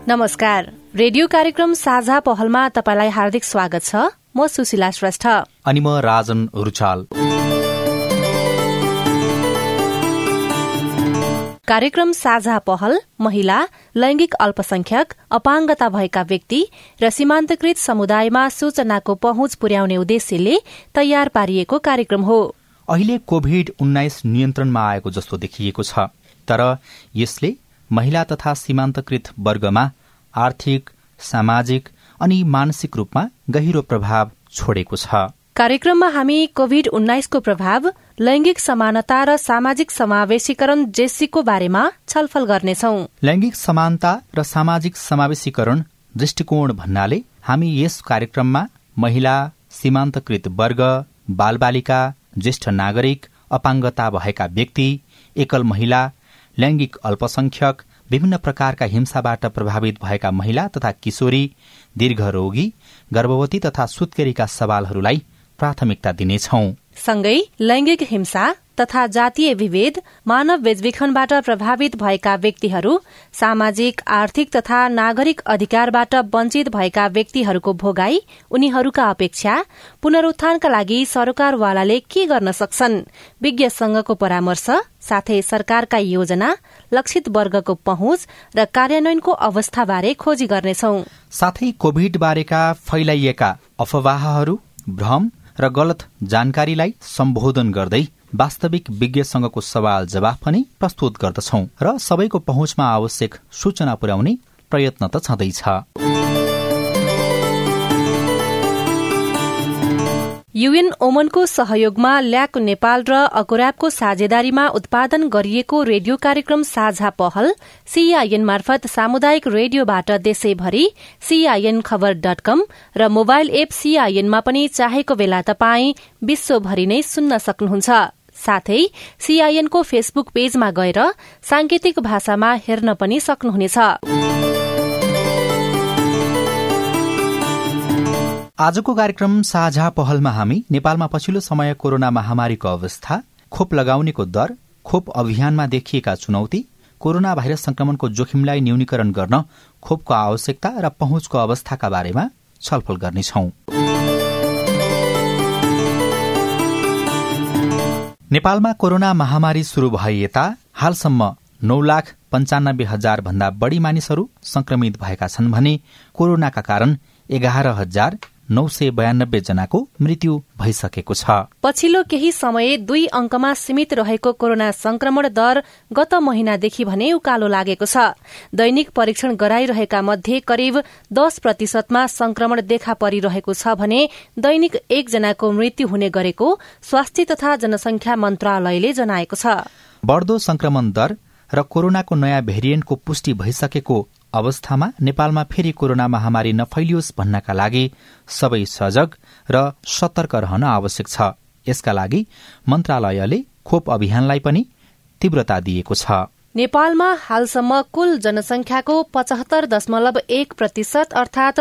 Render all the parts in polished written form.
नमस्कार। रेडियो कार्यक्रम साझा पहलमा तपाईलाई हार्दिक स्वागत छ। म सुशीला श्रेष्ठ अनि म राजन रुचाल। कार्यक्रम साझा पहल महिला, लैंगिक अल्पसंख्यक, अपाङ्गता भएका व्यक्ति र सीमान्तकृत समुदायमा सूचनाको पहुँच पुर्याउने उद्देश्यले तयार पारिएको कार्यक्रम हो। अहिले कोभिड-19 नियन्त्रणमा आएको जस्तो देखिएको छ, तर यसले महिला तथा सीमान्तकृत वर्गमा आर्थिक, सामाजिक अनि मानसिक रूपमा गहिरो प्रभाव छोडेको छ। कार्यक्रममा हामी कोभिड-19 को प्रभाव, लैंगिक समानता र सामाजिक समावेशीकरण जेसीको बारेमा छलफल गर्नेछौं। लैंगिक समानता र सामाजिक समावेशीकरण दृष्टिकोण भन्नाले हामी यस कार्यक्रममा महिला, सीमान्तकृत वर्ग, बालबालिका, ज्येष्ठ नागरिक, अपाङ्गता भएका व्यक्ति, एकल महिला, लैंगिक अल्पसंख्यक, विभिन्न प्रकारका हिंसाबाट प्रभावित भएका महिला तथा किशोरी, दीर्घरोगी, गर्भवती तथा सुत्केरीका सवालहरूलाई प्राथमिकता दिनेछौं। सँगै लैंगिक हिंसा तथा जातीय विभेद, मानव बेचबिखनबाट प्रभावित भएका व्यक्तिहरू, सामाजिक, आर्थिक तथा नागरिक अधिकारबाट वञ्चित भएका व्यक्तिहरूको भोगाई, उनीहरूका अपेक्षा, पुनरुत्थानका लागि सरकारवालाले के गर्न सक्छन्, विज्ञ संघको परामर्श, साथै सरकारका योजना, लक्षित वर्गको पहुँच र कार्यान्वयनको अवस्थाबारे खोजी गर्नेछौं। साथै कोभिड बारेका फैलाइएका अफवाहहरू, भ्रम र गलत जानकारीलाई सम्बोधन गर्दै वास्तविक विज्ञसँगको सवाल जवाफ पनि प्रस्तुत गर्दछौं र सबैको पहुँचमा आवश्यक सूचना पुर्याउने प्रयत्न त छँदैछ। युएन ओमनको सहयोगमा ल्याक नेपाल र अकोराबको साझेदारीमा उत्पादन गरिएको रेडियो कार्यक्रम साझा पहल सीआईएन मार्फत सामुदायिक रेडियोबाट देशैभरि CINखबर.com र मोबाइल एप सीआईएनमा पनि चाहेको बेला तपाई विश्वभरि नै सुन्न सक्नुहुन्छ। साथै सीआईएनको फेसबुक पेजमा गएर सांकेतिक भाषामा हेर्न पनि सक्नुहुनेछ। आजको कार्यक्रम साझा पहलमा हामी नेपालमा पछिल्लो समय कोरोना महामारीको अवस्था, खोप लगाउनेको दर, खोप अभियानमा देखिएका चुनौती, कोरोना भाइरस संक्रमणको जोखिमलाई न्यूनीकरण गर्न खोपको आवश्यकता र पहुँचको अवस्थाका बारेमा छलफल गर्नेछौं। नेपालमा कोरोना महामारी शुरू भए यता हालसम्म 9,95,000 भन्दा बढ़ी मानिसहरू संक्रमित भएका छन् भने कोरोनाका कारण 11,992 जनाको मृत्यु भइसकेको छ। पछिल्लो केही समय 2 अंकमा सीमित रहेको कोरोना संक्रमण दर गत महिनादेखि भने उकालो लागेको छ। दैनिक परीक्षण गराइरहेका मध्ये करिब 10% संक्रमण देखा परिरहेको छ भने दैनिक 1 जनाको मृत्यु हुने गरेको स्वास्थ्य तथा जनसंख्या मन्त्रालयले जनाएको छ। बढ़दो संक्रमण दर र कोरोनाको नयाँ भेरिएन्टको पुष्टि भइसकेको अवस्थामा नेपालमा फेरि कोरोना महामारी नफैलियोस् भन्नका लागि सबै सजग र सतर्क रहन आवश्यक छ। यसका लागि मन्त्रालयले खोप अभियानलाई पनि तीव्रता दिएको छ। नेपालमा हालसम्म कुल जनसंख्याको 75.1% अर्थात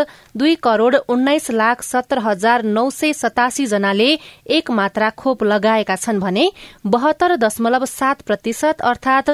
2,19,17,987 जनाले एक मात्रा खोप लगाएका छन् भने 72.7% अर्थात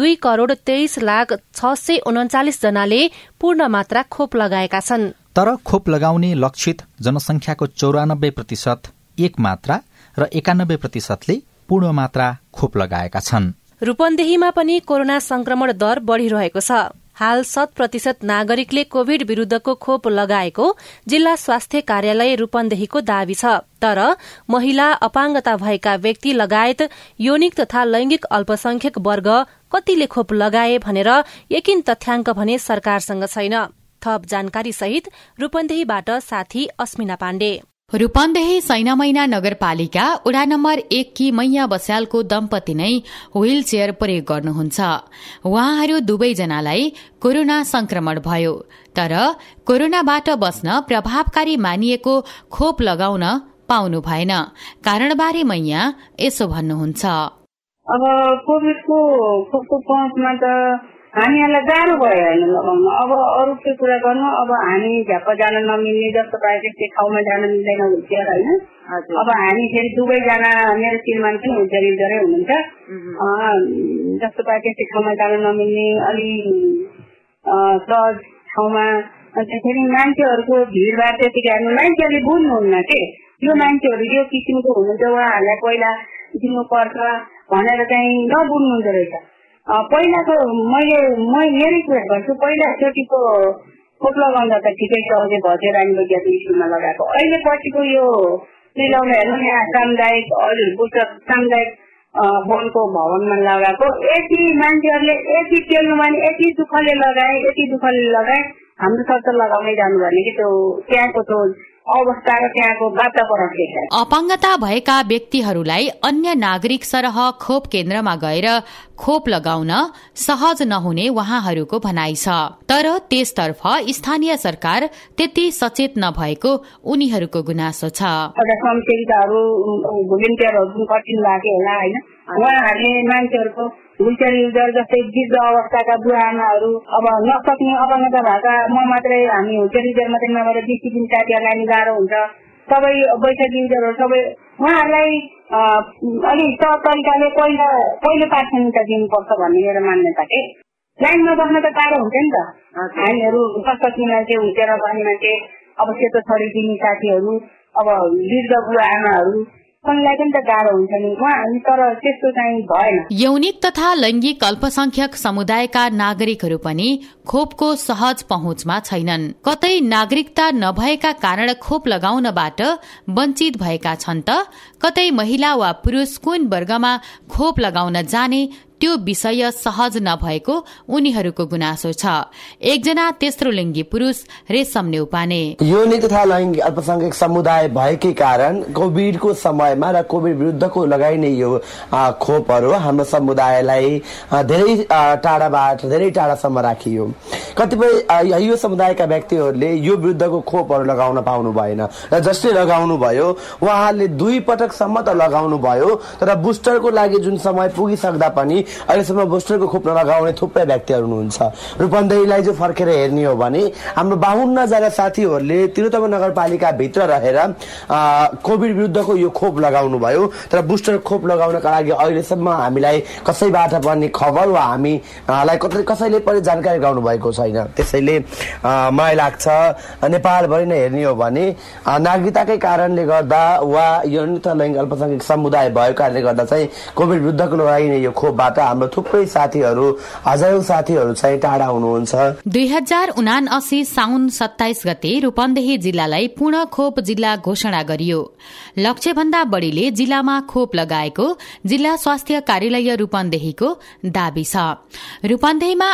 2,23,639 जनाले पूर्ण मात्रा खोप लगाएका छन्। तर खोप लगाउने लक्षित जनसंख्याको 94% एक मात्रा र 91%ले पूर्ण मात्रा खोप लगाएका छन्। रूपन्देहीमा पनि कोरोना संक्रमण दर बढ़िरहेको छ। हाल 100% नागरिकले कोभिड विरूद्धको खोप लगाएको जिल्ला स्वास्थ्य कार्यालय रूपन्देहीको दावी छ। तर महिला, अपाङ्गता भएका व्यक्ति लगायत यौनिक तथा लैंगिक अल्पसंख्यक वर्ग कतिले खोप लगाए भनेर यकिन तथ्याङ्क भने सरकारसँग छैन। थप जानकारी सहित रूपन्देहीबाट साथी अस्मिना पाण्डे। रूपन्देही सैनामैना नगरपालिका वडा नम्बर 1 की मैया बस्यालको दम्पति नै व्हील चेयर प्रयोग गर्नुहुन्छ। उहाँहरू दुवैजनालाई कोरोना संक्रमण भयो, तर कोरोनाबाट बस्न प्रभावकारी मानिएको खोप लगाउन पाउनु भएन। कारणबारे मैया यसो भन्नुहुन्छ। अब कोभिडको खोपको पहुँचमा त हामीहरूलाई गाह्रो भयो होइन लगाउन। अब अरू के कुरा गर्नु, अब हामी झ्याप्प जान नमिल्ने जस्तो प्रायः त्यो ठाउँमा जान मिल्दैन हुन्छ होइन। अब हामी फेरि दुवैजना मेरो श्रीमान पनि हुजरै हुनुहुन्छ, जस्तो प्रायः त्यो ठाउँमा जान नमिल्ने अलि सहज ठाउँमा त्यसरी मान्छेहरूको भिडभाड त्यतिकै हेर्नु मान्छेहरूले बुझ्नुहुन्न के यो मान्छेहरू यो किसिमको हुनुहुन्छ उहाँहरूलाई पहिला दिनुपर्छ भनेर चाहिँ नबुझ्नुहुँदो रहेछ। पहिलाको मेरै कुरा गर्छु, पहिलाचोटिको खोप लगाउँदा त ठिकै छ, अझै भजे रानी वैज्ञानिक स्कुलमा लगाएको। अहिले पछिको यो मिलाउन हेर्नु यहाँ सामुदायिक सामुदायिक वनको भवनमा लगाएको यति मान्छेहरूले यति पेल्नु भने यति दुःखले लगाए हाम्रो शब्द लगाउनै जानु भने कि त्यो त्यहाँको त्यो अवस्था र त्यहाँको वातावरण के छ। अपाङ्गता भएका व्यक्तिहरूलाई अन्य नागरिक सरह खोप केन्द्रमा गएर खोप लगाउन सहज नहुने उहाँहरूको भनाइ छ। तर त्यसतर्फ स्थानीय सरकार त्यति सचेत नभएको उनीहरूको गुनासो छ। स्वयंसेविकाहरू भोलिन्टियरहरू कठिन लाग्यो होला होइन, उहाँहरूले मान्छेहरूको व्हीलचेयर युजर जस्तै वृद्ध अवस्थाका बुढा आमाहरू अब नसक्ने अपाङ्गता भएका म मात्रै हामी व्हीलचेयर युजर मात्रै नभएर 20 दिन साथीहरूलाई नि गाह्रो हुन्छ। सबै बैठक युजरहरू सबै उहाँहरूलाई अलिक सहज तरिकाले पहिलो प्राथमिकता दिनुपर्छ भन्ने मेरो मान्यता के। लाइनमा बस्न त गाह्रो हुन्छ नि त, हामीहरू नसक्ने मान्छे व्हीलचेयरमा बस्ने मान्छे अब सेतो छडी दिने साथीहरू अब वृद्ध बुढा आमाहरू यौनिक तथा लैंगिक अल्पसंख्यक समुदायका नागरिकहरू पनि खोपको सहज पहुँचमा छैनन्। कतै नागरिकता नभएका कारण खोप लगाउनबाट वञ्चित भएका छन् त कतै महिला वा पुरूष कुन वर्गमा खोप लगाउन जाने त्यो विषय सहज नभएको उनीहरूको गुनासो छ। एकजना तेस्रो लिङ्गी पुरूष रेशम नेउपाने यौनिक तथा लैंगिक अल्पसंख्यक समुदाय भएकै कारण कोभिडको समयमा र कोभिड विरुद्धको लगाइने यो खोपहरू हाम्रो समुदायलाई धेरै टाढासम्म राखियो। कतिपय यो समुदायका व्यक्तिहरूले यो विरुद्धको खोपहरू लगाउन पाउनु भएन र जसले लगाउनु भयो उहाँहरूले 2 पटकसम्म त लगाउनु भयो, तर बुस्टरको लागि जुन समय पुगिसक्दा पनि अहिलेसम्म बुस्टरको खोप नलगाउने थुप्रै व्यक्तिहरू हुनुहुन्छ। रूपन्देहीलाई जो फर्केर हेर्ने हो भने हाम्रो 52 जना साथीहरूले तिलोत्तमा नगरपालिका भित्र रहेर कोभिड विरुद्धको यो खोप लगाउनु भयो, तर बुस्टर खोप लगाउनका लागि अहिलेसम्म हामीलाई कसैबाट पनि खबर वा हामीलाई कसैले पनि जानकारी गराउनु भएको छैन। त्यसैले मलाई लाग्छ नेपालभरि नै हेर्ने हो भने नागरिकताकै कारणले गर्दा वा यौनिक तथा लैंगिक अल्पसंख्यक समुदाय भएको कारणले गर्दा चाहिँ कोभिड विरुद्धको लगाइने यो खोपबाट हाम्रो थुप्रै साथीहरू हजारौं साथीहरू चाहिँ टाढा हुनुहुन्छ। 2079 साउन 27 गते रूपन्देही जिल्लालाई पूर्ण खोप जिल्ला घोषणा गरियो। लक्ष्यभन्दा बढ़ीले जिल्लामा खोप लगाएको जिल्ला स्वास्थ्य कार्यालय रूपन्देहीको दाबी छ। रूपन्देहीमा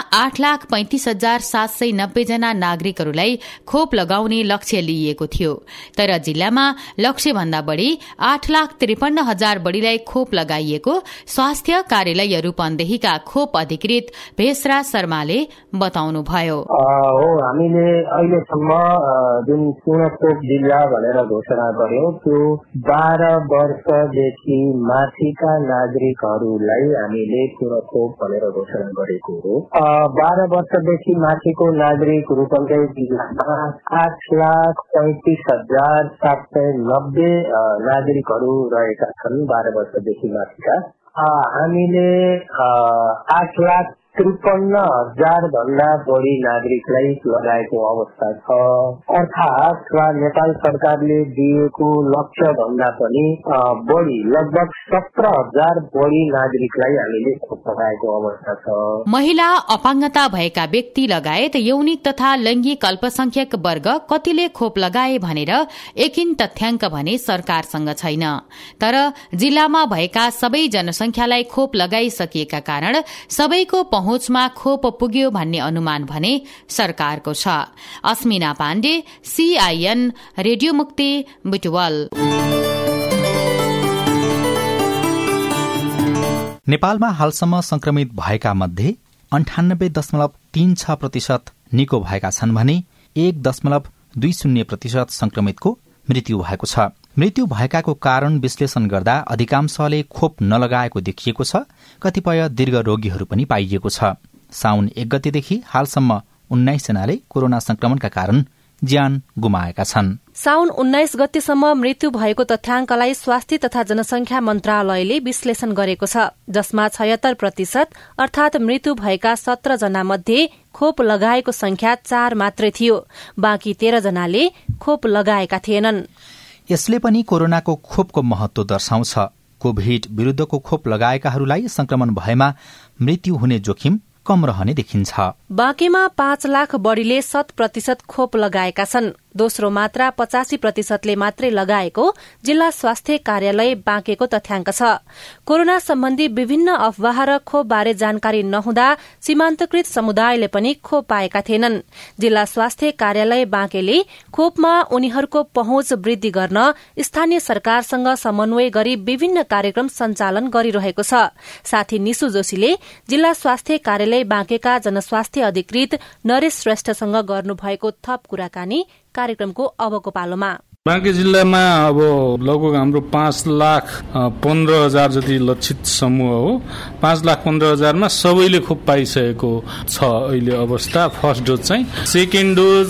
8,35,790 जना नागरिकहरूलाई खोप लगाउने लक्ष्य लिइएको थियो, तर जिल्लामा लक्ष्यभन्दा बढ़ी 8,53,000 बढ़ीलाई खोप लगाइएको स्वास्थ्य कार्यालय रूपन्देहीका खोप अधिकृत भेषराज शर्माले बताउनुभयो। हामीले अहिलेसम्म जुन पूर्ण खोप जिल्ला भनेर घोषणा गर्यौं त्यो 12 वर्षदेखि माथिका नागरिकहरूलाई हामीले पूर्ण खोप भनेर घोषणा गरेको हो। 12 वर्षदेखि माथिको नागरिक रूपन्देही जिल्लामा 8,35,790 नागरिकहरू रहेका छन् 12 वर्षदेखि माथिका। हामीले 8,53,000 भन्दा बढी नागरिकलाई लगाएको अवस्था छ। अर्थात नेपाल सरकारले दिएको लक्ष्य भन्दा पनि बढी लगभग 17,000 बढी नागरिकलाई हामीले खोप लगाएको अवस्था छ। महिला अपाङ्गता भएका व्यक्ति लगायत यौनिक तथा लैंगिक अल्पसंख्यक वर्ग कतिले खोप लगाए भनेर एकिन तथ्याङ्क भने सरकारसँग छैन। तर जिल्लामा भएका सबै जनसंख्यालाई खोप लगाइसकिएका कारण सबैको पहुँचमा खोप पुग्यो भन्ने अनुमान भने सरकारको छ। अस्मिना पाण्डे, CIN, रेडियो मुक्ति, बुटवल। नेपालमा हालसम्म संक्रमित भएका मध्ये 98.36% निको भएका छन् भने 1.20% संक्रमितको मृत्यु भएको छ। मृत्यु भएकाको कारण विश्लेषण गर्दा अधिकांशले खोप नलगाएको देखिएको छ। कतिपय दीर्घ रोगीहरू पनि पाइएको छ। साउन 1 गतेदेखि हालसम्म 19 जनाले कोरोना संक्रमणका कारण ज्यान गुमाएका छन्। साउन 19 गतेसम्म मृत्यु भएको तथ्याङ्कलाई स्वास्थ्य तथा जनसंख्या मन्त्रालयले विश्लेषण गरेको छ, जसमा 76% अर्थात मृत्यु भएका 17 जना मध्ये खोप लगाएको संख्या 4 मात्रै थियो। बाँकी 13 जनाले खोप लगाएका थिएनन्। यसले पनि कोरोनाको खोपको महत्व दर्शाउँछ। कोभिड विरूद्धको खोप लगाएकाहरूलाई संक्रमण भएमा मृत्यु हुने जोखिम कम रहने देखिन्छ। बाँकीमा 5 लाख बढ़ीले 100% खोप लगाएका छन्। दोस्रो मात्रा 85%ले मात्रै लगाएको जिल्ला स्वास्थ्य कार्यालय बाँकेको तथ्याङ्क छ। कोरोना सम्बन्धी विभिन्न अफवाह र खोप बारे जानकारी नहुँदा सीमान्तकृत समुदायले पनि खोप पाएका थिएनन्। जिल्ला स्वास्थ्य कार्यालय बाँकेले खोपमा उनीहरूको पहुँच वृद्धि गर्न स्थानीय सरकारसँग समन्वय गरी विभिन्न कार्यक्रम सञ्चालन गरिरहेको छ। साथी निशु जोशीले जिल्ला स्वास्थ्य कार्यालय बाँकेका जनस्वास्थ्य अधिकृत नरेश श्रेष्ठसँग गर्नुभएको थप कुराकानी कार्यक्रमको अबको पालोमा। बाँके जिल्लामा अब लगभग हाम्रो 5,15,000 जति लक्षित समूह हो। 5,15,000 सबैले खोप पाइसकेको छ अहिले अवस्था। फर्स्ट डोज चाहिँ, सेकेन्ड डोज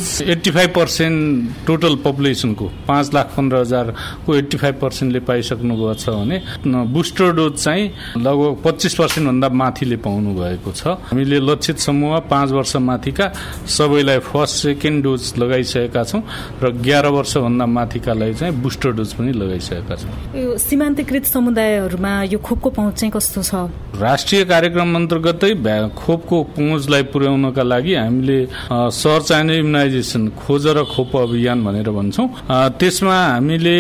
85% टोटल पपुलेसनको 5,15,000 को 85% ले पाइसक्नुभएको छ भने बुस्टर डोज चाहिँ लगभग 25% भन्दा माथिले पाउनु भएको छ। हामीले लक्षित समूह 5 वर्ष माथिका सबैलाई फर्स्ट सेकेन्ड डोज लगाइसकेका छौं र 11 वर्ष भन्दा माथिकालाई चाहिँ बुस्टर डोज पनि लगाइसकेका छौं। यो सीमान्तकृत समुदायहरुमा यो खोपको पहुँच चाहिँ कस्तो छ? राष्ट्रिय कार्यक्रम अन्तर्गतै खोपको पहुँचलाई पुर्याउनका लागि हामीले सर्च एन्ड इम्युनाइजेसन खोज र खोप अभियान भनेर भन्छौं। त्यसमा हामीले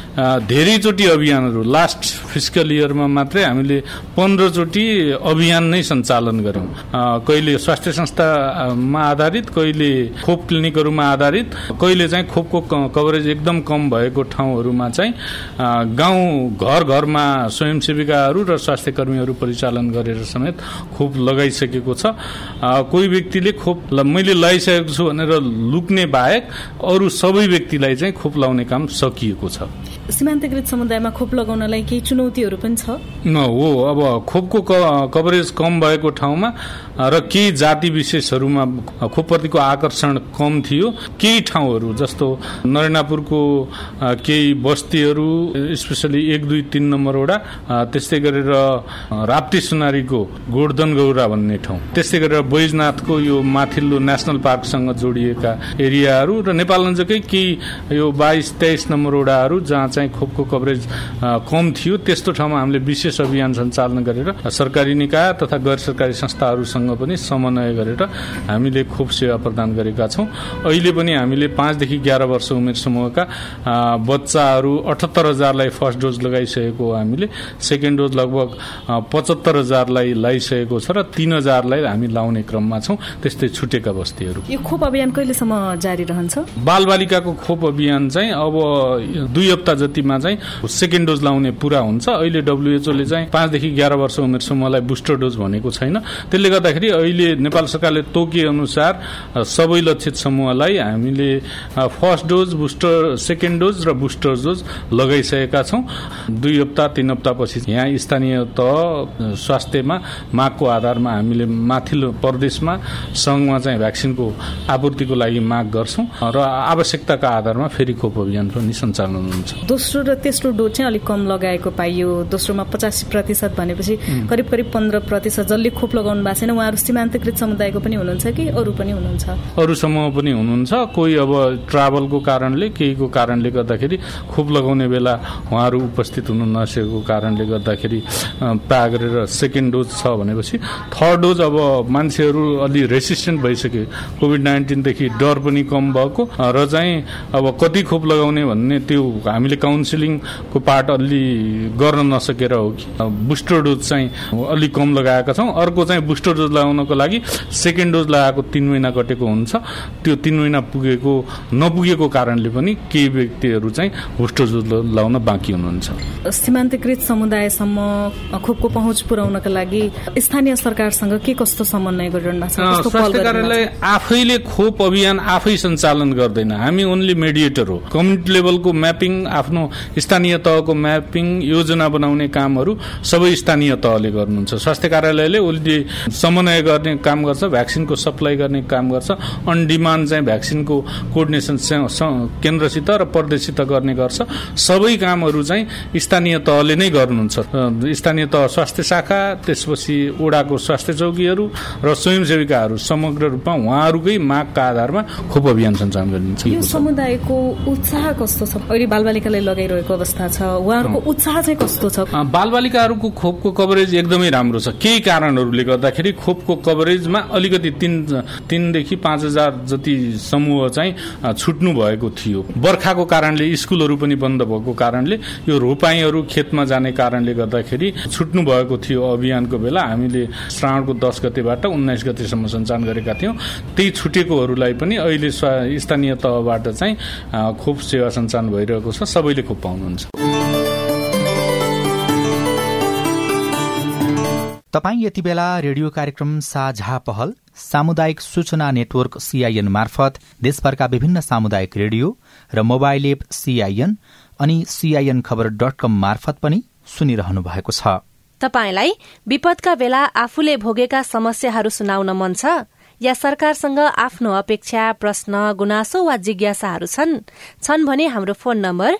धेरैचोटि अभियानहरू लास्ट फिस्कल इयरमा मात्रै हामीले 15 चोटि अभियान नै सञ्चालन गर्यौं। कहिले स्वास्थ्य संस्थामा आधारित, कहिले खोप क्लिनिकहरुमा आधारित, कहिले चाहिँ खोपको कभरेज एकदम कम भएको ठाउँहरुमा चाहिँ गाउँ घर घरमा स्वयंसेविकाहरू र स्वास्थ्य कर्मीहरू परिचालन गरेर समेत खोप लगाइसकेको छ। कोही व्यक्तिले खोप मैले लगाइसकेको छु भनेर लुक्ने बाहेक अरू सबै व्यक्तिलाई चाहिँ खोप लगाउने काम सकिएको छ। सीमान्तकृत समुदायमा खोप लगाउनलाई केही चुनौतीहरू पनि छ? हो, अब खोपको कभरेज कम भएको ठाउँमा र केही जाति विशेषहरूमा खोपप्रतिको आकर्षण कम थियो। केही ठाउँहरू जस्तो नरेनापुरको केही बस्तीहरू, स्पेशली 1, 2, 3 नम्बर वडा, त्यस्तै गरेर राप्ती सुनारीको गोर्धन गौरा भन्ने ठाउँ, त्यस्तै गरेर बैजनाथको यो माथिल्लो नेशनल पार्कसँग जोडिएका एरियाहरू र नेपालगञ्जकै केही यो 22, 23 नम्बर वडाहरू जहाँ चाहिँ खोपको कभरेज कम थियो, त्यस्तो ठाउँमा हामीले विशेष अभियान सञ्चालन गरेर सरकारी निकाय तथा गैर सरकारी संस्थाहरूसँग पनि समन्वय गरेर हामीले खोप सेवा प्रदान गरेका छौं। अहिले पनि हामीले 5 देखि 11 वर्ष उमेर समूहका बच्चाहरू 78,000लाई फर्स्ट डोज लगाइसकेको हो। हामीले सेकेन्ड डोज लगभग 75,000लाई लगाइसकेको छ र 3,000लाई हामी लाउने क्रममा छौं। त्यस्तै छुटेका बस्तीहरू। यो खोप अभियान कहिलेसम्म जारी रहन्छ? बालबालिकाको खोप अभियान चाहिँ अब 2 हप्ता जतिमा चाहिँ सेकेन्ड डोज लाउने पूरा हुन्छ। अहिले WHO ले चाहिँ 5 देखि 11 वर्ष उमेर समूहलाई बुस्टर डोज भनेको छैन। त्यसले गर्दाखेरि अहिले नेपाल सरकारले तोके अनुसार सबै लक्षित समूहलाई हामीले first dose, booster, second dose र बुस्टर डोज लगाइसकेका छौं। 2 हप्ता 3 हप्ता पछि यहाँ स्थानीय तह स्वास्थ्यमा मागको आधारमा हामीले माथिल्लो प्रदेशमा संघमा चाहिँ भ्याक्सिनको आपूर्तिको लागि माग गर्छौं र आवश्यकताका आधारमा फेरि खोप अभियान पनि सञ्चालन हुन्छ। दोस्रो र तेस्रो डोज चाहिँ अलिक कम लगाएको पाइयो। दोस्रोमा 85% भनेपछि करिब 15% जसले खोप लगाउनु भएको छैन उहाँहरू सीमान्तकृत समुदायको पनि हुनुहुन्छ कि अरू पनि हुनुहुन्छ? अरू समूह पनि हुनुहुन्छ। कोही अब ट्राभलको कारणले, केहीको कारणले गर्दाखेरि खोप लगाउने बेला उहाँहरू उपस्थित हुन नसकेको कारणले गर्दाखेरि प्राय गरेर सेकेन्ड डोज छ भनेपछि थर्ड डोज अब मान्छेहरू अलि रेसिस्टेन्ट भइसके, कोभिड-19 देखि डर पनि कम भएको र चाहिँ अब कति खोप लगाउने भन्ने त्यो हामीले काउन्सिलिङको पार्ट अलि गर्न नसकेर हो कि बुस्टर डोज चाहिँ अलि कम लगाएका छौं। अर्को चाहिँ बुस्टर डोज लगाउनको लागि सेकेन्ड डोज लगाएको 3 महिना कटेको हुन्छ। त्यो 3 महिना नपुगेको कारणले पनि केही व्यक्तिहरू चाहिँ बुस्टर डोज लगाउन बाँकी हुनुहुन्छ। सीमान्तकृत समुदायसम्म खोपको पहुँच पुर्याउनका लागि स्थानीय सरकारसँग के कस्तो समन्वय गरिरहनु भएको छ? स्वास्थ्य कार्यालय आफैले खोप अभियान आफै सञ्चालन गर्दैन। हामी ओन्ली मेडिएटर हो। कम्युनिटी लेभलको म्यापिङ, आफ्नो स्थानीय तहको म्यापिङ, योजना बनाउने कामहरू सबै स्थानीय तहले गर्नुहुन्छ। स्वास्थ्य कार्यालयले ओन्ली समन्वय गर्ने काम गर्छ, भ्याक्सिनको सप्लाई गर्ने काम गर्छ। अन डिमान्ड चाहिँ भ्याक्सिनको कोअर्डिनेसन केन्द्रसित र प्रदेशसित गर्ने गर्छ। सबै कामहरू चाहिँ स्थानीय तहले नै गर्नुहुन्छ। स्थानीय तह स्वास्थ्य शाखा, त्यसपछि वडाको स्वास्थ्य चौकीहरू र स्वयंसेविकाहरू समग्र रूपमा उहाँहरूकै मागका आधारमा खोप अभियान सञ्चालन गरिन्छ। यो समुदायको उत्साह कस्तो छ? अहिले बालबालिकाले लगाइरहेको अवस्था छ, उहाँहरूको उत्साह चाहिँ कस्तो छ? बालबालिकाहरूको खोपको कभरेज एकदमै राम्रो छ। केही कारणहरूले गर्दाखेरि खोपको कभरेजमा अलिकति 3,000 देखि 5,000 जति समूह चाहिँ छुट्नु भएको थियो। बर्खाको कारणले, स्कुलहरू पनि बन्द भएको कारणले, यो रोपाईहरू खेतमा जाने कारणले गर्दाखेरि छुट्नु भएको थियो। अभियानको बेला हामीले श्रावणको 10 गतेबाट 19 गतेसम्म सञ्चालन गरेका थियौँ। त्यही छुटेकोहरूलाई पनि अहिले स्थानीय तहबाट चाहिँ खोप सेवा सञ्चालन भइरहेको छ। सबैले खोप पाउनुहुन्छ। तपाईँ यति बेला रेडियो कार्यक्रम साझा पहल सामुदायिक सूचना नेटवर्क CIN मार्फत देशभरका विभिन्न सामुदायिक रेडियो र मोबाइल एप CIN अनि CINखबर.com मार्फत पनि सुनिरहनु भएको छ। तपाईंलाई विपदका बेला आफूले भोगेका समस्याहरू सुनाउन मन छ या सरकारसँग आफ्नो अपेक्षा, प्रश्न, गुनासो वा जिज्ञासाहरू छन् भने हाम्रो फोन नम्बर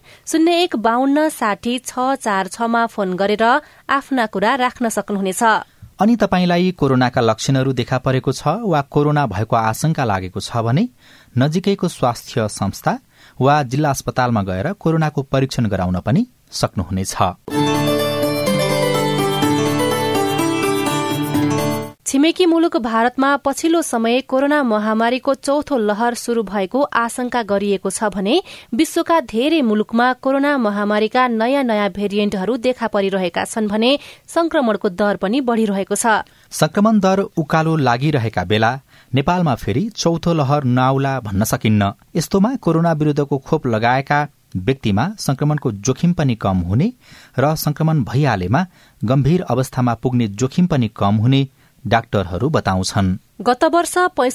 015260 मा फोन गरेर आफ्ना कुरा राख्न सक्नुहुनेछ। अनि तपाईंलाई कोरोनाका लक्षणहरू देखा परेको छ वा कोरोना भएको आशंका लागेको छ भने नजिकैको स्वास्थ्य संस्था वा जिल्ला अस्पतालमा गएर कोरोनाको परीक्षण गराउन पनि सक्नुहुनेछ। छिमेकी मुलुक भारतमा पछिल्लो समय कोरोना महामारीको चौथो लहर शुरू भएको आशंका गरिएको छ भने विश्वका धेरै मुलुकमा कोरोना महामारीका नयाँ भेरिएन्टहरू देखा परिरहेका छन् भने संक्रमणको दर पनि बढ़िरहेको छ। संक्रमण दर उकालो लागिरहेका बेला नेपालमा फेरि चौथो लहर नआउला भन्न सकिन्न। यस्तोमा कोरोना विरूद्धको खोप लगाएका व्यक्तिमा संक्रमणको जोखिम पनि कम हुने र संक्रमण भइहालेमा गम्भीर अवस्थामा पुग्ने जोखिम पनि कम हुने डाक्टरहरू बताउँछन्। गत वर्ष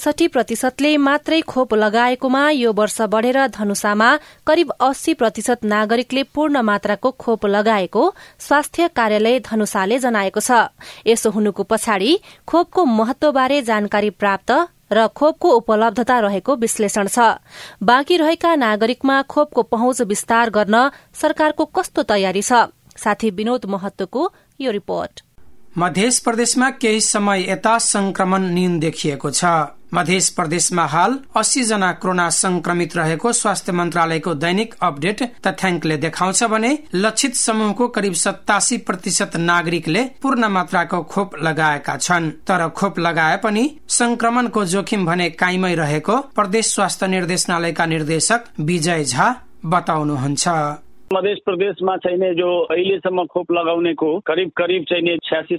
65% मात्रै खोप लगाएकोमा यो वर्ष बढ़ेर धनुषामा करिब 80% नागरिकले पूर्ण मात्राको खोप लगाएको स्वास्थ्य कार्यालय धनुषाले जनाएको छ। यसो हुनुको पछाडि खोपको महत्वबारे जानकारी प्राप्त र खोपको उपलब्धता रहेको विश्लेषण छ। बाँकी रहेका नागरिकमा खोपको पहुँच विस्तार गर्न सरकारको कस्तो तयारी छ? साथी विनोद महतोको यो रिपोर्ट। मध्य प्रदेशमा केही समय यता संक्रमण न्यून देखिएको छ। मध्य प्रदेशमा हाल 80 जना कोरोना संक्रमित रहेको स्वास्थ्य मन्त्रालयको दैनिक अपडेट तथ्याङ्कले देखाउँछ भने लक्षित समूहको करिब 87% नागरिकले पूर्ण मात्राको खोप लगाएका छन्। तर खोप लगाए पनि संक्रमणको जोखिम भने कायमै रहेको प्रदेश स्वास्थ्य निर्देशनालयका निर्देशक विजय झा बताउनुहुन्छ। मध्य प्रदेशमा चाहिँ जो अहिलेसम्म खोप लगाउनेको करिब चाहिँ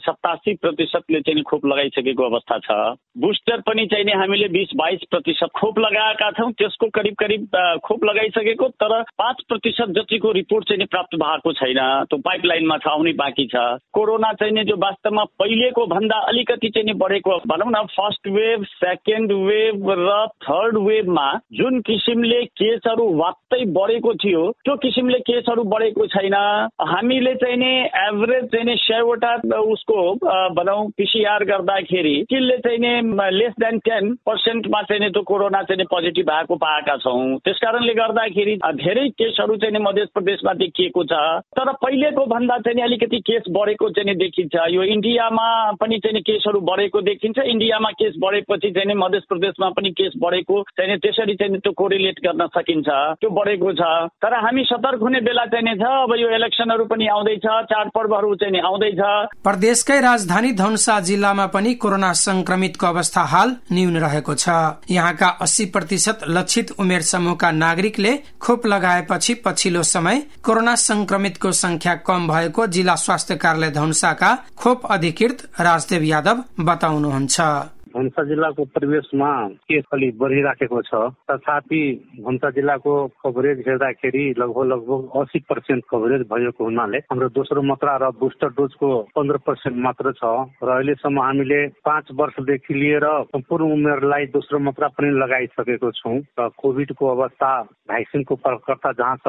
86-87% चाहिँ खोप लगाइसकेको अवस्था छ। बुस्टर पनि चाहिँ हामीले 20-22% खोप लगाएका छौं। त्यसको करिब खोप लगाइसकेको, तर 5% जतिको रिपोर्ट चाहिँ प्राप्त भएको छैन। त्यो पाइपलाइनमा छ, आउनै बाँकी छ। कोरोना चाहिँ जो वास्तवमा पहिलेको भन्दा अलिकति चाहिँ बढेको भनौं न, फर्स्ट वेभ, सेकेन्ड वेभ र थर्ड वेभमा जुन किसिमले केसहरू वात्तै बढेको थियो त्यो किसिमले केसहरू बढेको छैन। हामीले चाहिँ नि एभरेज चाहिँ 100वटा उसको भनौं PCR गर्दाखेरि किल्ले चाहिँ नि लेस देन 10% मा चाहिँ त्यो कोरोना चाहिँ पोजिटिभ भएको पाएका छौं। त्यसकारणले गर्दाखेरि धेरै केसहरू चाहिँ मध्य प्रदेशमा देखिएको छ। तर पहिलेको भन्दा चाहिँ अलिकति केस बढेको चाहिँ देखिन्छ। यो इन्डियामा पनि चाहिँ केसहरू बढेको देखिन्छ। इन्डियामा केस बढेपछि चाहिँ मध्य प्रदेशमा पनि केस बढेको चाहिँ त्यसरी चाहिँ त्यो कोरिलेट गर्न सकिन्छ। त्यो बढेको छ। तर हामी सतर्क हुने बेला चाहिँ छ। अब यो इलेक्सनहरू पनि आउँदैछ, चाडपर्वहरू चाहिँ आउँदैछ। प्रदेशकै राजधानी धनुषा जिल्लामा पनि कोरोना संक्रमितको अवस्था हाल न्यून रहेको छ। यहाँका 80% लक्षित उमेर समूहका नागरिकले खोप लगाएपछि पछिल्लो समय कोरोना संक्रमितको संख्या कम भएको जिल्ला स्वास्थ्य कार्यालय धनुषाका खोप अधिकृत राजदेव यादव बताउनुहुन्छ। धनुषा जिल्लाको परिवेशमा केस अलि बढिराखेको छ। तथापि धनुषा जिल्लाको कभरेज हेर्दाखेरि लगभग 80% कभरेज भएको हुनाले हाम्रो दोस्रो मात्रा र बुस्टर डोजको 15% मात्र छ। र अहिलेसम्म हामीले 5 वर्षदेखि लिएर सम्पूर्ण उमेरलाई दोस्रो मात्रा पनि लगाइसकेको छौं। र कोभिडको अवस्था भ्याक्सिनको प्रयोगकर्ता जहाँसम्म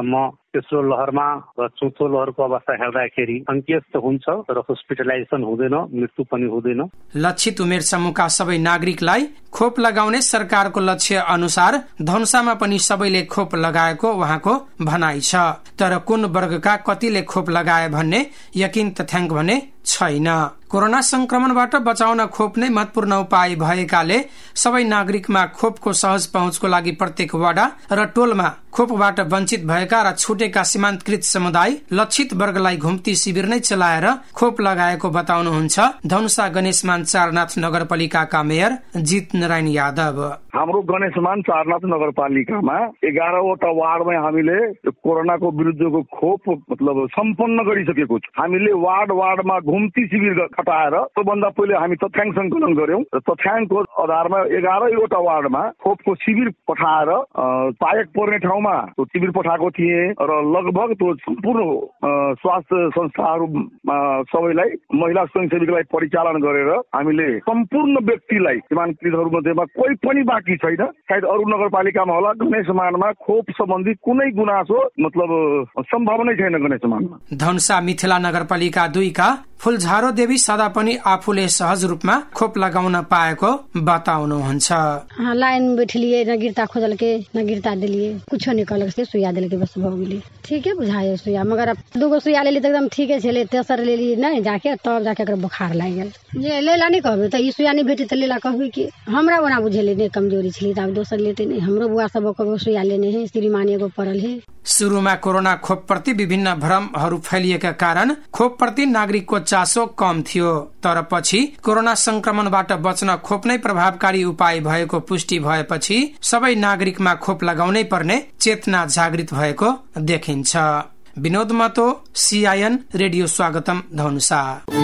तेस्रो लहरमा र चौथो लहरको अवस्था हेर्दाखेरि सङ्केत त हुन्छ तर हस्पिटलाइजेसन हुँदैन, मृत्यु पनि हुँदैन। लक्षित उमेर समूहका सबै नागरिकलाई खोप लगाउने सरकारको लक्ष्य अनुसार धनुषामा पनि सबैले खोप लगाएको उहाँको भनाइ छ। तर कुन वर्गका कतिले खोप लगाए भन्ने यकिन तथ्याङ्क भने छैन। कोरोना संक्रमणबाट बचाउन खोप नै महत्वपूर्ण उपाय भएकाले सबै नागरिकमा खोपको सहज पहुँचको लागि प्रत्येक वडा र टोलमा खोपबाट वञ्चित भएका र छुटेका सीमान्तकृत समुदाय लक्षित वर्गलाई घुम्ती शिविर नै चलाएर खोप लगाएको बताउनुहुन्छ धनुषा गणेशमान चारनाथ नगरपालिकाका मेयर जित नारायण यादव। हाम्रो गणेशमान चारनाथ नगरपालिकामा 11वटा वार्डमा हामीले कोरोनाको विरुद्धको खोप सम्पन्न गरिसकेको छु। हामीले वार्डमा घुम्ती शिविर खटाएर त्योभन्दा पहिले हामी तथ्याङ्क सङ्कलन गर्यौं र तथ्याङ्कको आधारमा 11वटा वार्डमा खोपको शिविर पठाएर पायक पर्ने ठाउँमा शिविर पठाएको थिए र लगभग त्यो सम्पूर्ण स्वास्थ्य संस्थाहरू सबैलाई महिला स्वयंसेवीलाई परिचालन गरेर हामीले सम्पूर्ण व्यक्तिलाई सीमान्तकृतहरू मध्येमा कोही पनि बाँकी छैन। सायद अरू नगरपालिकामा होला, गणेशमानमा खोप सम्बन्धी कुनै गुनासो सम्भावनै छैन गणेशमानमा। धनुषा मिथिला नगरपालिका 2 का फुलझारो देवी सदा पनि आफूले सहज रूपमा खोप लगाउन पाएको बताउनुहुन्छ। लाइन बैठलिए, न गिरता खोजल के न गिरता दिलिए, कुछ निकल के सुइया दिल के बस भ गेली। ठीक है बुझाए सुइया, मगर अब 2 सुइया लेली त एकदम ठीक है छले, तेसर लेली नहीं जाके तब जाके एकर बुखार लाग गेल। जे लेला नहीं कहबे त ई सुइया नहीं भेटी त लेला कहबे कि हमरा बना बुझेले नहीं कमजोरी छली त अब दोसर लेते नहीं। हमरो बुआ सब को सुइया लेने है, श्रीमान एगो परल है। सुरुमा कोरोना खोप प्रति विभिन्न भ्रमहरू फैलिएका कारण खोप प्रति नागरिकको चासो कम थियो, तर पछि कोरोना संक्रमणबाट बच्न खोप नै प्रभावकारी उपाय भएको पुष्टि भएपछि सबै नागरिकमा खोप लगाउनै पर्ने चेतना जागृत भएको देखिन्छ। विनोद महतो, CIN रेडियो स्वागतम, धनुषा।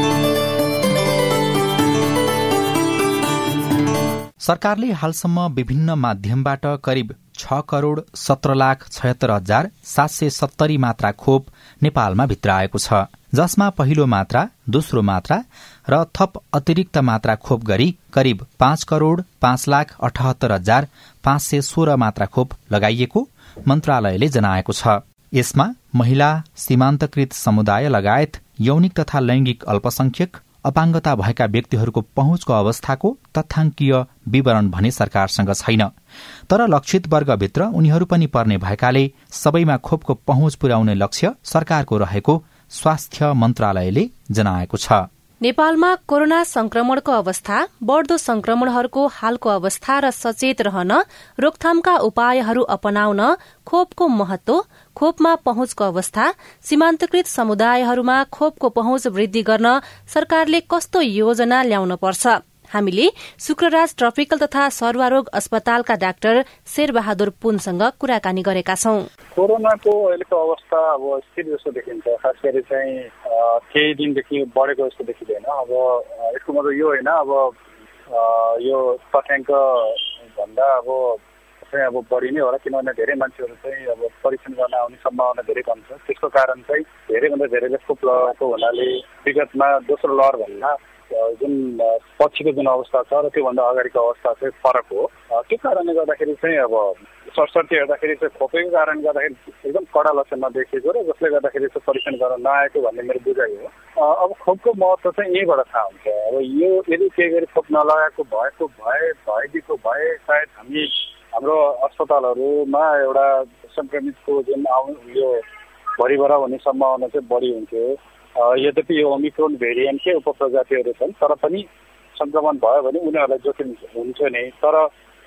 सरकारले हालसम्म विभिन्न माध्यमबाट करिब 6,17,76,770 मात्रा खोप नेपालमा भित्राएको छ, जसमा पहिलो मात्रा, दोस्रो मात्रा र थप अतिरिक्त मात्रा खोप गरी करिब 5,78,78,516 मात्रा खोप लगाइएको मन्त्रालयले जनाएको छ। यसमा महिला, सीमान्तकृत समुदाय लगायत यौनिक तथा लैंगिक अल्पसंख्यक, अपाङ्गता भएका व्यक्तिहरूको पहुँचको अवस्थाको तथ्याङ्कीय विवरण भने सरकारसँग छैन। तर लक्षित वर्गभित्र उनीहरू पनि पर्ने भएकाले सबैमा खोपको पहुँच पुर्याउने लक्ष्य सरकारको रहेको स्वास्थ्य मन्त्रालयले जनाएको छ। नेपालमा कोरोना संक्रमणको अवस्था, बढ़दो संक्रमणहरूको हालको अवस्था र सचेत रहन रोकथामका उपायहरू अपनाउन खोपको महत्व, खोपमा पहुँचको अवस्था, सीमान्तकृत समुदायहरूमा खोपको पहुँच वृद्धि गर्न सरकारले कस्तो योजना ल्याउन पर्छ? हामीले शुक्रराज ट्रपिकल तथा सर्वारोग अस्पतालका डाक्टर शेरबहादुर पुनसँग कुराकानी गरेका छौं। कोरोनाको अहिलेको अवस्था अब स्थिर जस्तो देखिन्छ, खास गरी चाहिँ केही दिनदेखि बढेको जस्तो देखिँदैन। अब यसको मतलब यो होइन अब यो तथ्याङ्क भन्दा अब बढी नै होला, किनभने धेरै मान्छेहरू चाहिँ अब परीक्षण गर्न आउने सम्भावना धेरै कम छ। त्यसको कारण चाहिँ धेरैभन्दा धेरैले खोप लगाएको हुनाले विगतमा दोस्रो लहर भन्दा जुन पछिको जुन अवस्था छ र त्योभन्दा अगाडिको अवस्था चाहिँ फरक हो। त्यो कारणले गर्दाखेरि चाहिँ अब सरसर्ती हेर्दाखेरि चाहिँ खोपेको कारणले गर्दाखेरि एकदम कडा लक्षण नदेखिएको र जसले गर्दाखेरि चाहिँ परीक्षण गर्न नआएको भन्ने मेरो बुझाइ हो। अब खोपको महत्त्व चाहिँ यहीँबाट थाहा हुन्छ। अब यो यदि केही गरी खोप नलगाएको भएदेखिको भए सायद हाम्रो अस्पतालहरूमा एउटा संक्रमितको जुन यो भरिभर हुने सम्भावना चाहिँ बढी हुन्थ्यो। यद्यपि यो ओमिक्रोन भेरिएन्टकै उपप्रजातिहरू छन्, तर पनि संक्रमण भयो भने उनीहरूलाई जोखिम हुन्छ नै। तर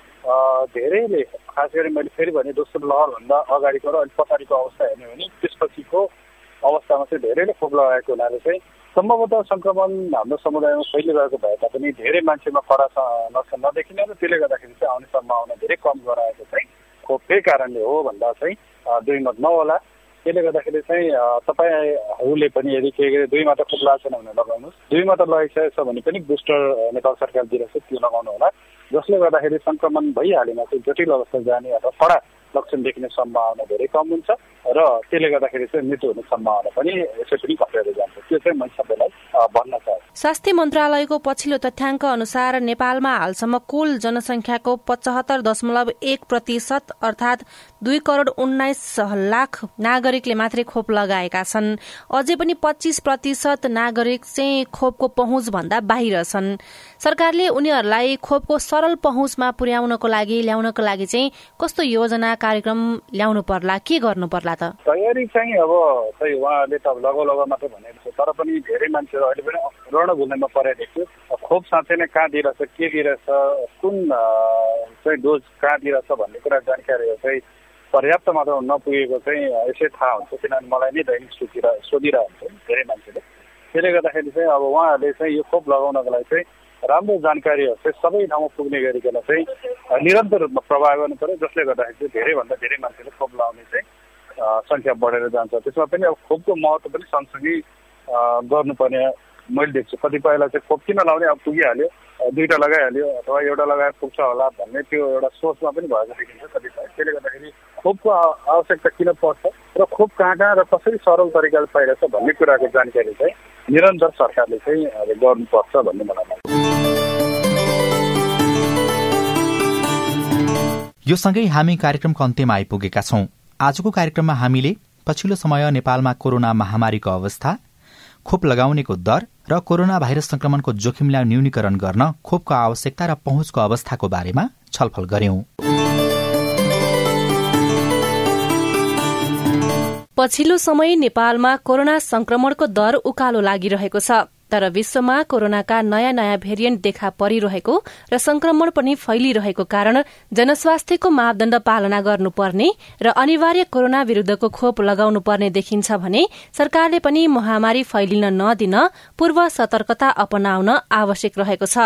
धेरैले खास गरी मैले फेरि भने दोस्रो लहरभन्दा अगाडिको र अलिक पछाडिको अवस्था हेर्ने भने त्यसपछिको अवस्थामा चाहिँ धेरैले खोप लगाएको हुनाले चाहिँ सम्भवतः संक्रमण हाम्रो समुदायमा फैलिरहेको भए तापनि धेरै मान्छेमा कडा लक्षण नदेखिने र त्यसले गर्दाखेरि चाहिँ आउने सम्भावना धेरै कम गराएको चाहिँ खोपकै कारणले हो भन्दा चाहिँ दुई मत नहोला। त्यसले गर्दाखेरि चाहिँ तपाईँहरूले पनि यदि केही गरी 2 मात्रा खोप लगाएको छैन भने लगाउनुहोस्, 2 मात्रा लगाइसकेको छ भने पनि बुस्टर नेपाल सरकार दिइरहेको छ त्यो लगाउनु होला, जसले गर्दाखेरि संक्रमण भइहालेमा चाहिँ जटिल अवस्था जाने अथवा कडा लक्षण देखिने सम्भावना धेरै कम हुन्छ र त्यसले गर्दाखेरि चाहिँ मृत्यु हुने सम्भावना पनि यसै पनि घटेर जान्छ। त्यो चाहिँ मैले सबैलाई भन्न चाहन्छु। स्वास्थ्य मन्त्रालयको पछिल्लो तथ्याङ्क अनुसार नेपालमा हालसम्म कुल जनसंख्याको 75.1% अर्थात 2.19 करोड नागरिकले मात्रै खोप लगाएका छन्। अझै पनि 25% नागरिक चाहिँ खोपको पहुँच भन्दा बाहिर छन्। सरकारले उनीहरूलाई खोपको सरल पहुँचमा पुर्याउनको लागि चाहिँ कस्तो योजना कार्यक्रम ल्याउनु पर्ला, के गर्नु पर्ला त? तयारी चाहिँ अब खै उहाँले त लगो मात्रै भनेको छ, तर पनि धेरै मान्छेहरू अहिले पनि रणभूमिमा परेको थियो। खोप साँच्चै नै कहाँ दिइरहेछ, के दिइरहेछ, कुन चाहिँ डोज कहाँ दिइरहेछ भन्ने कुरा जानकारीहरू चाहिँ पर्याप्त मात्रामा नपुगेको चाहिँ यसै थाहा हुन्छ, किनभने मलाई नै दैनिक सोधिरहन्छ धेरै मान्छेले। त्यसले गर्दाखेरि चाहिँ अब उहाँहरूले चाहिँ यो खोप लगाउनको लागि चाहिँ राम्रो जानकारीहरू चाहिँ सबै ठाउँमा पुग्ने गरिकन चाहिँ निरन्तर रूपमा प्रभाव गर्नु पर्यो, जसले गर्दाखेरि चाहिँ धेरैभन्दा धेरै मान्छेले खोप लगाउने चाहिँ संख्या बढेर जान्छ। त्यसमा पनि अब खोपको महत्त्व पनि सँगसँगै गर्नुपर्ने मैले देख्छु। कतिपयलाई चाहिँ खोप किन लगाउने, अब पुगिहाल्यो, 2टा लगाइहाल्यो अथवा एउटा लगाएर पुग्छ होला भन्ने त्यो एउटा सोचमा पनि भएको देखिन्छ कतिपय। त्यसले गर्दाखेरि खोपको आवश्यकता किन पर्छ र खोप कहाँ र कसरी सरल तरिकाले पाइरहेछ भन्ने कुराको जानकारी चाहिँ निरन्तर सरकारले चाहिँ अब गर्नुपर्छ भन्ने मलाई लाग्छ। यो सँगै हामी कार्यक्रमको अन्त्यमा आइपुगेका छौं। आजको कार्यक्रममा हामीले पछिल्लो समय नेपालमा कोरोना महामारीको अवस्था, खोप लगाउनेको दर र कोरोना भाइरस संक्रमणको जोखिमलाई न्यूनीकरण गर्न खोपको आवश्यकता र पहुँचको अवस्थाको बारेमा छलफल गर्यौं। पछिल्लो समय नेपालमा कोरोना संक्रमणको दर उकालो लागिरहेको छ, तर विश्वमा कोरोनाका नयाँ भेरिएन्ट देखा परिरहेको र संक्रमण पनि फैलिरहेको कारण जनस्वास्थ्यको मापदण्ड पालना गर्नुपर्ने र अनिवार्य कोरोना विरूद्धको खोप लगाउनु पर्ने देखिन्छ भने सरकारले पनि महामारी फैलिन नदिन पूर्व सतर्कता अपनाउन आवश्यक रहेको छ।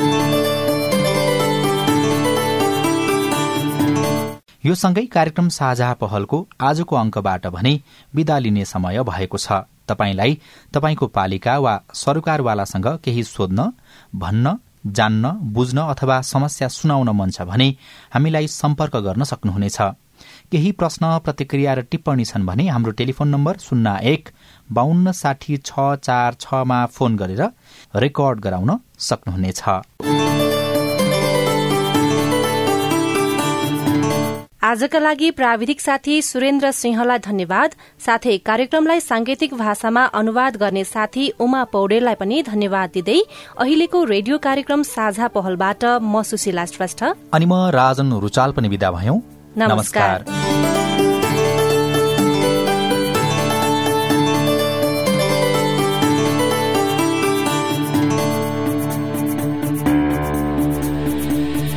यो सँगै कार्यक्रम साझा पहलको आजको अंकबाट भने बिदा लिने समय भएको छ। तपाईंलाई तपाईंको पालिका वा सरकारवालासँग केही सोध्न, भन्न, जान्न, बुझ्न अथवा समस्या सुनाउन मन छ भने हामीलाई सम्पर्क गर्न सक्नुहुनेछ। केही प्रश्न, प्रतिक्रिया र टिप्पणी छन् भने हाम्रो टेलिफोन नम्बर 01 52 60 646 मा फोन गरेर रेकर्ड गराउन सक्नुहुनेछ। आजका लागि प्राविधिक साथी सुरेन्द्र सिंहलाई धन्यवाद, साथै कार्यक्रमलाई सांकेतिक भाषामा अनुवाद गर्ने साथी उमा पौडेललाई पनि धन्यवाद दिँदै अहिलेको रेडियो कार्यक्रम साझा पहलबाट म सुशीला श्रेष्ठ अनि म राजन रुचाल पनि बिदा भयौं। नमस्कार।